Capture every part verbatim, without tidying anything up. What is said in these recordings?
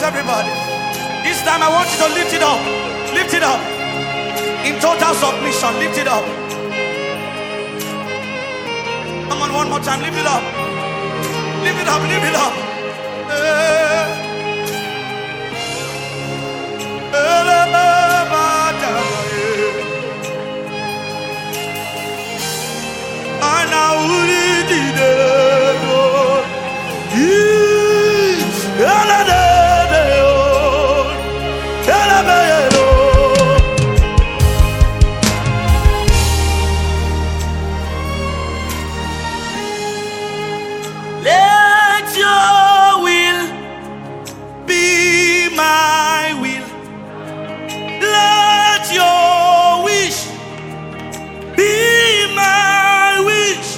everybody. This time I want you to lift it up. Lift it up. In total submission, lift it up. Come on, one more time, lift it up. Lift it up, lift it up. Let your will be my will. Let your wish be my wish.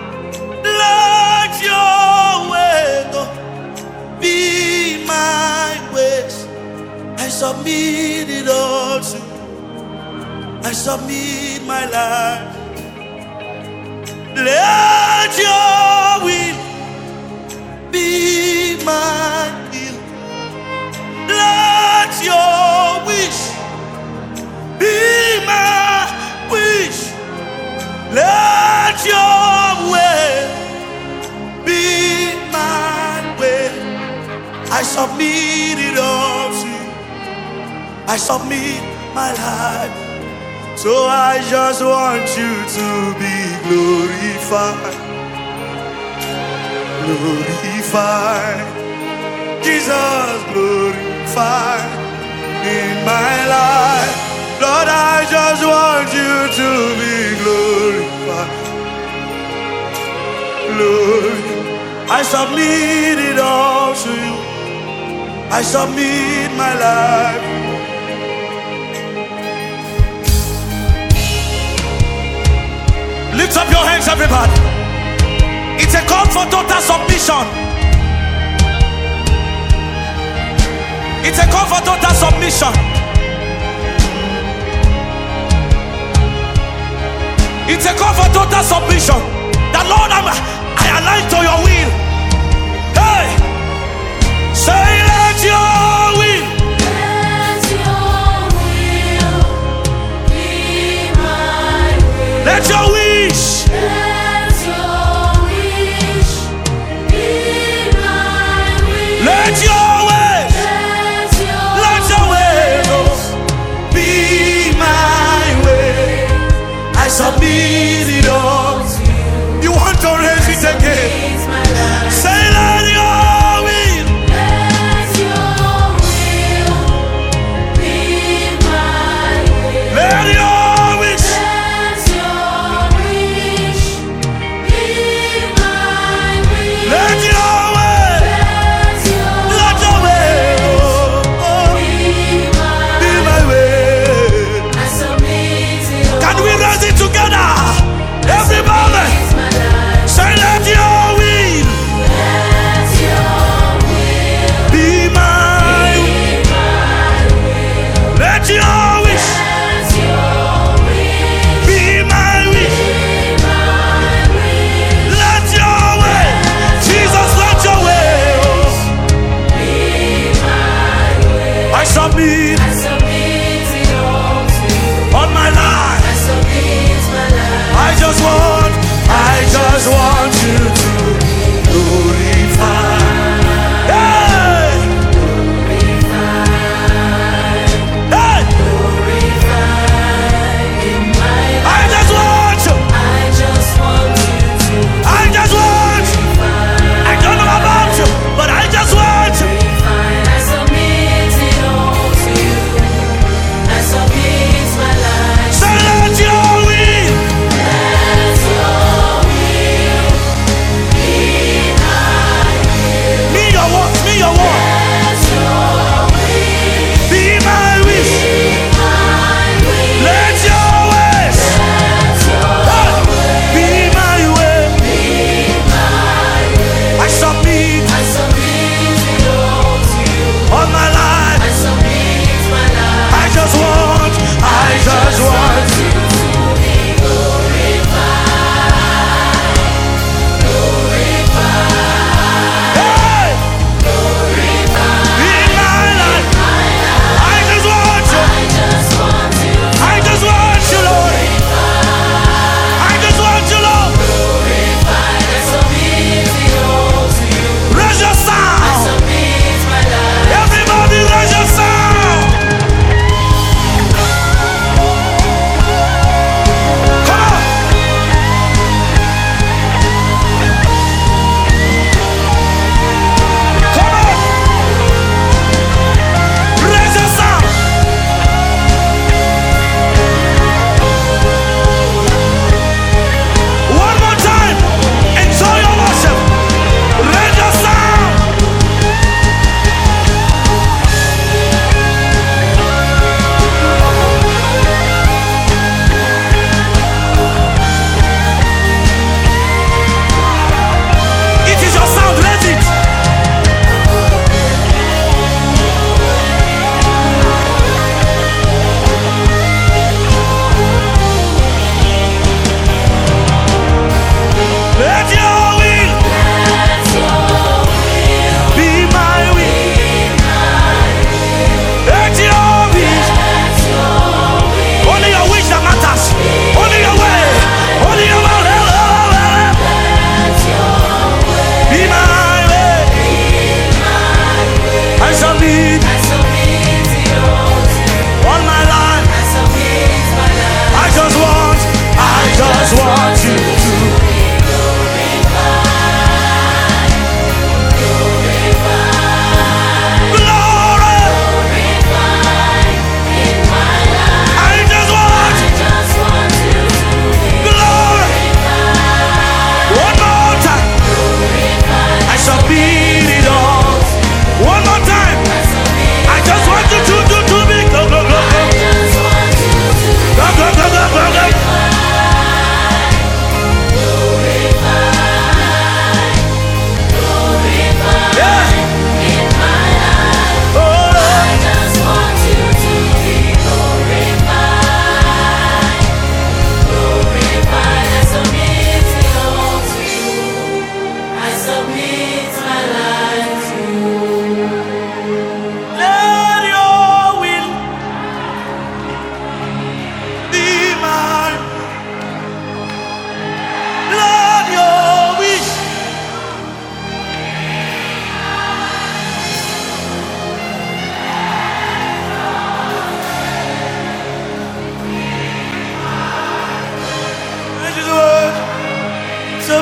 Let your way be my ways. I submit it all to you. I submit my life. Let your will be my will. Let your wish be my wish. Let your way be my way. I submit it all to you. I submit my life. So I just want you to be glorified. Glorified, Jesus, glorified in my life. Lord, I just want you to be glorified. Lord, I submit it all to you. I submit my life. Lift up your hands, everybody. It's a call for total submission. It's a call for total submission. It's a call for total submission. The Lord, I'm, I align to your will. Hey, say, let your will. Let your will be my will. Let your wish. Let your wish be my will. Let your way. Let your Let your way oh, be my way. I submit it all to you. You want to raise it again? It's my life. Say, let your will. Let your will be my will. Let your wish. Let your wish be my will. Let your way. Let your Let your way oh, oh, be my be my way. I submit it all. Can we raise it together? Everybody. It's my life. Say, let your will Let your will be my. be my will. Let your wish. Let your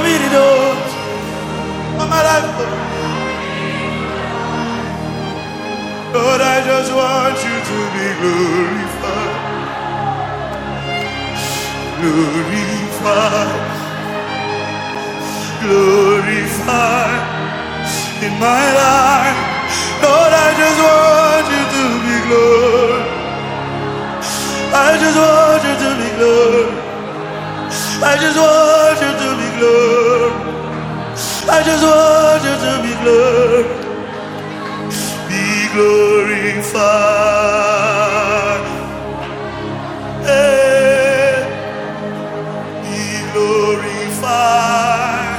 me the doors of my life. Lord, I just want you to be glorified. Glorified. Glorified in my life. Lord, I just want you to be glorified. I just want you to be glorified. I just want you to be glorified. I just want you to be glorified. Be glorified. Hey. Be glorified.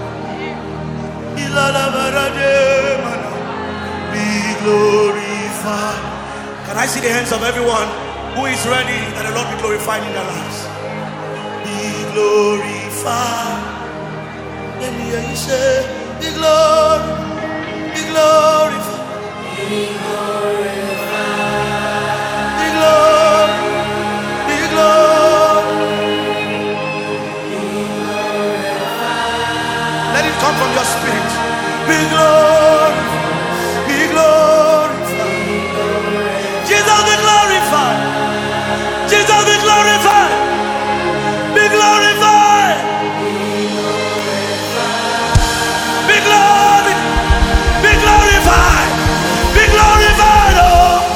Be glorified. Can I see the hands of everyone who is ready that the Lord be glorified in their lives? Be glorified. Let me hear you say, be glorified. Be glorified. Be glorified. Be glorified. Be glorified. Let it come from your spirit. Be glorified. Be glorified. Jesus be glorified. Jesus be glorified. Be glorified. Be glorified. Be glorified. Be glorified. Oh.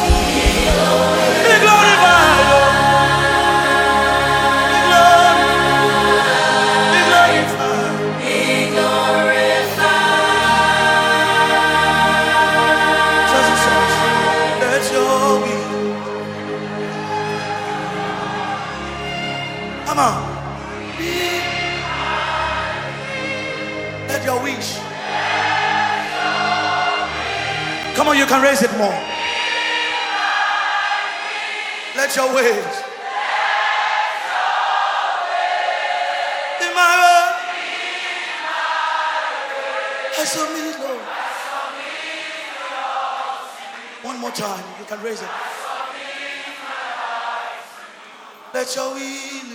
Be glorified. Oh. Be glorified. Be glorified. Be glorified. Jesus, let your will. Come on. Be. Let your wish. Come on, you can raise it more. Let your ways. In my way. I submit, Lord. One more time, you can raise it. Let your will.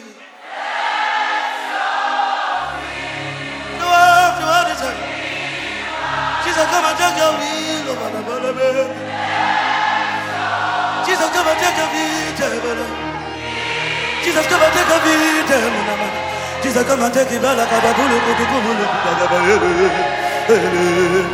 No, no, no, no. Jesus, come and take your will. Jesus, come and take your will. Jesus, come and take your will. Jesus, come and take it.